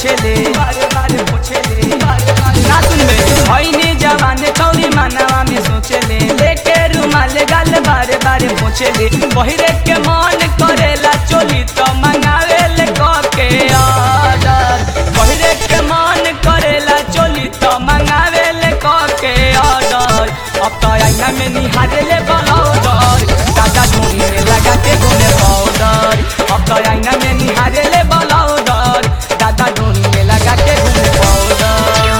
पोछेले ना सुनबे होइने जवाने चौरी मानवा में सोचेले लेके रुमाल गाल बारे बारे पोछेले बहिरे के मन करेला चोली तो मंगावेले के ऑर्डर बहिरे के मन करेला चोली तो मंगावेले के ऑर्डर अब तो आईना में निहारेले बलौदर दादा ढूंढी में लगा के घूमे पाउडर अब तो आईना में निहारेले बलौदर दादा ढूंढी में लगा के घूमे पाउडर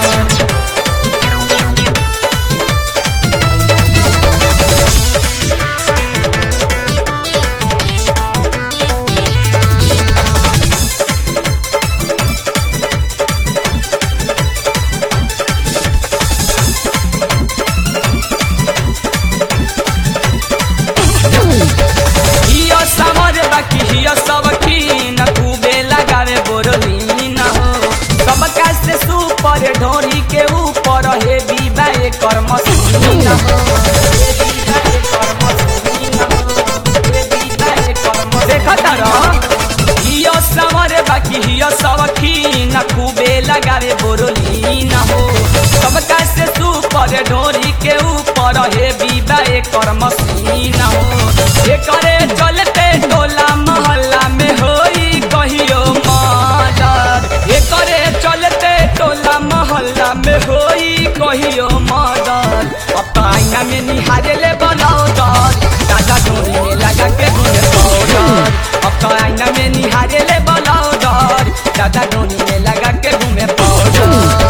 ढोरी के ऊपर हे बीबा एकर मशीन हो देखता रह हियो सवरे बाकी हियो सवखीन खूबे लगावे बोरोलीन हो सबका से सुपर ढोरी के ऊपर हे बीबा एकर मशीन हो एकरे चलते टोला मोहल्ला में होई कहियो मर्डर एकरे चलते टोला मोहल्ला में होई कहियो मर्डर अब तो आईना में निहारेले बलौदर दादा ढोरी में लगा के घूमे पाउडर अब तो आईना में निहारेले बलौदर दादा ढोरी में लगा के घूमे पाउडर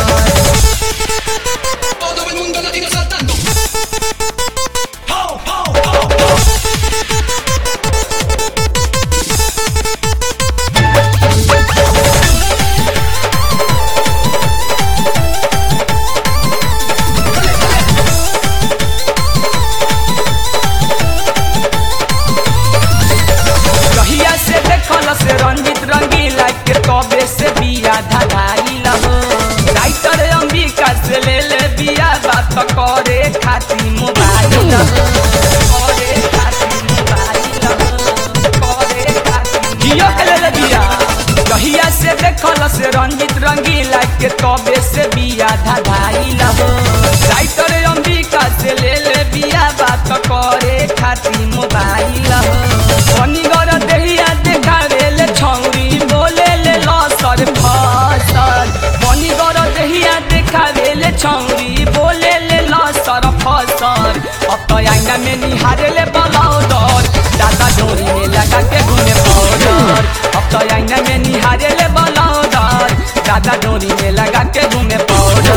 से रंजित रंगीला के कबे से बिया धधाई लहो राइटर अंबिका से ले ले बिया बात करे खाती मोबाइल करे खाती मोबाइल करे खाती जियो के ले ले बिया कहिया से देखल से रंजित रंगीला के कबे से बिया धधाई लहो राइटर अंबिका से ले ले बिया बात करे खाती मोबाइल शनिगर देहिया देखावेले छौरी बोले ले लसर फसल शनिगर देहिया देखावेले छौरी बोले ले लसर फसल अब तो आईना में निहारेले बलौदर दादा ढोरी में लगा के घूमे पाउडर अब तो आईना में निहारेले बलौदर दादा ढोरी में लगा के घूमे पाउडर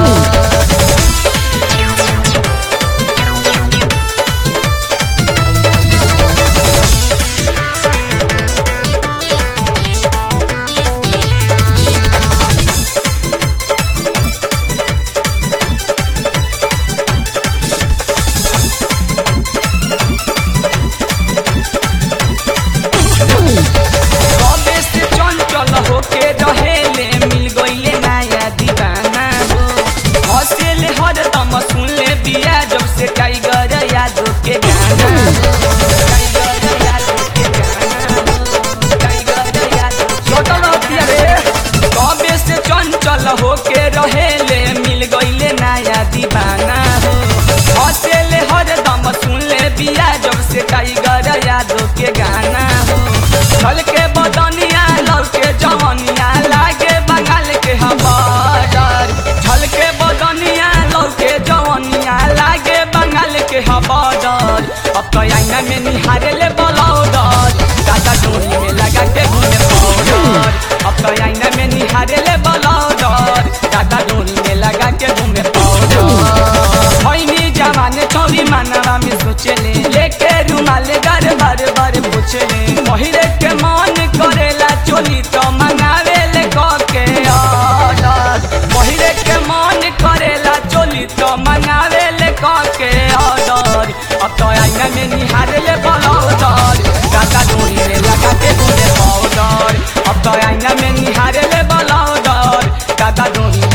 टाइगर यादव के गाना कबे से चंचल होके रहेले मिल गईले नया दीवाना हो हंसेले हरदम सुनले बिया जब से टाइगर यादव के गाना हो चल के बदनिया लौके जवनिया लागे बंगाल के हवादार चल के बदनिया लौके जवनिया लागे बंगाल के हवादार अब तो आईना में निहारेले बलौदर दादा ढोरी में लगा के घूमे पाउडर अब तो आईना में निहारेले बलौदर दादा ढोरी में लगा के घूमे पाउडर होइनी जवाने चौरी मानवा में सोचेले लेके रुमाल गार बार बार पूछेले बहिरे के मन करेला चोली तो मंगावेले के ऑर्डर बहिरे के मन करेला चोली तो मंगावेले के ऑर्डर अब तो आईना में निहारेले बलौदर दादा ढोरी में लगा के घूमे पाउडर अब तो आईना में निहारेले बलौदर दादा ढोरी